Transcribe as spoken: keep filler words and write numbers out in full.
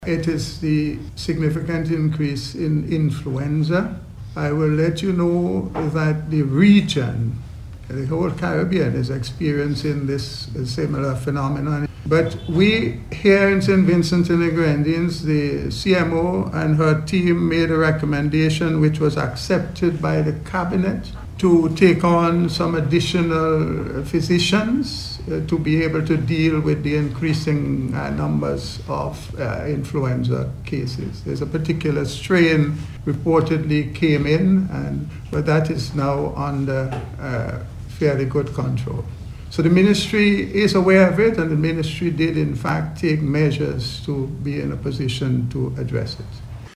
It is the significant increase in influenza. I will let you know that the region, the whole Caribbean, is experiencing this similar phenomenon. But we here in Saint Vincent and the Grenadines, the C M O and her team made a recommendation which was accepted by the cabinet to take on some additional physicians uh, to be able to deal with the increasing uh, numbers of uh, influenza cases. There's a particular strain reportedly came in, and but that is now under uh, fairly good control. So the ministry is aware of it, and the ministry did in fact take measures to be in a position to address it.